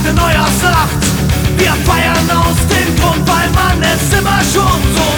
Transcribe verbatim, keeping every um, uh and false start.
Neujahrsnacht. Wir feiern aus dem Grund, weil man es immer schon so